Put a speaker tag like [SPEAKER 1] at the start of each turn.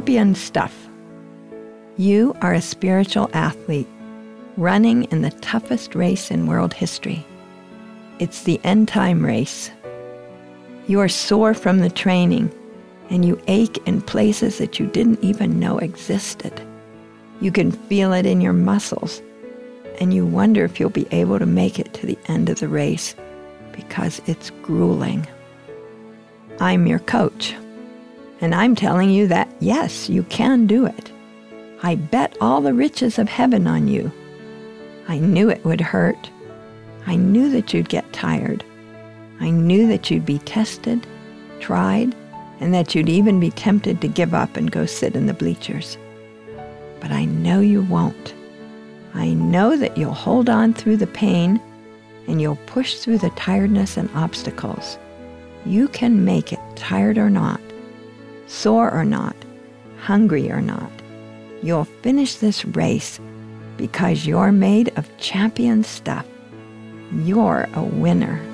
[SPEAKER 1] champion stuff. You are a spiritual athlete running in the toughest race in world history. It's the end-time race. You are sore from the training, and you ache in places that you didn't even know existed. You can feel it in your muscles, and you wonder if you'll be able to make it to the end of the race because it's grueling. I'm your coach, and I'm telling you that, yes, you can do it. I bet all the riches of heaven on you. I knew it would hurt. I knew that you'd get tired. I knew that you'd be tested, tried, and that you'd even be tempted to give up and go sit in the bleachers. But I know you won't. I know that you'll hold on through the pain and you'll push through the tiredness and obstacles. You can make it, tired or not, sore or not, hungry or not. You'll finish this race because you're made of champion stuff. You're a winner.